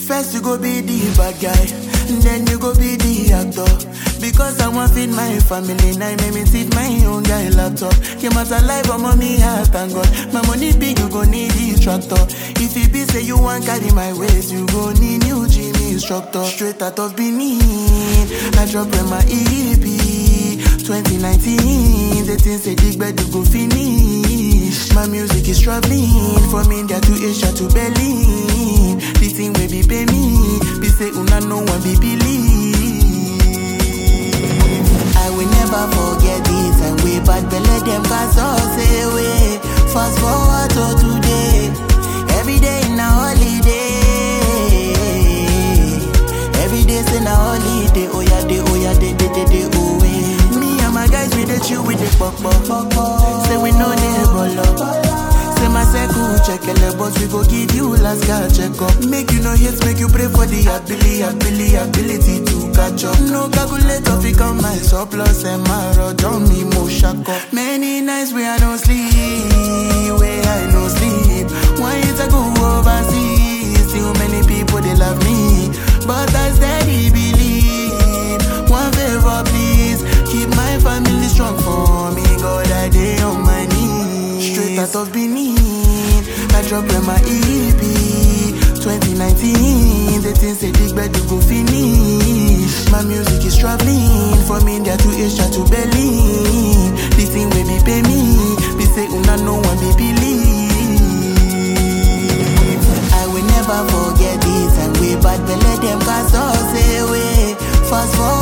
First you go be the bad guy, then you go be the actor. Because I want feed my family, now make me sit my own guy laptop. Came out alive, I'm on me heart, thank God. My money big, you go need this tractor. If it be say you want carry my waist, you go need new gym instructor. Straight out of Benin, I drop in my EP 2019, the things say dig bed you go finish. My music is traveling from India to Asia to Berlin. The thing will be pay me, be say una no one be believe. I will never forget this and way back belle them cause us away. Fast forward to today, every day in a holiday. Every day say na holiday, oh yeah, day, oh yeah, day, oh yeah. Me and my guys we dey chill with the pop. Say we know they ball. Say my circle check ele, but we go give you last card check up. Make you no hate, make you pray for the ability to catch up. No calculator fi come my surplus and my rod on me mo shack up. Many nights where I don't sleep, where I no sleep. One year ago overseas, still many people they love me, but I steady believe. One favor please, keep my family strong for me. God I day on my knees. Straight out of Benin, I drop in my EP 2019, the things say dig bed you go finish. My music is traveling from India to Asia to Berlin. The thing will be pay me, be say una no one be believe. I will never forget this and way back belle them cause us away. Fast forward